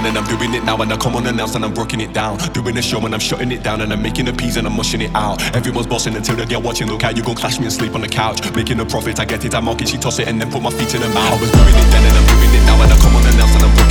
then and I'm doing it now, and I come unannounced and I'm rocking it down. Doing a show and I'm shutting it down, and I'm making the peas and I'm mushing it out. Everyone's bossing until they get watching. Look how you gon' clash me and sleep on the couch. Making a profit, I get it, I mock it, she toss it and then put my feet in her mouth. I was doing it then and I'm doing it now, and I come unannounced and I'm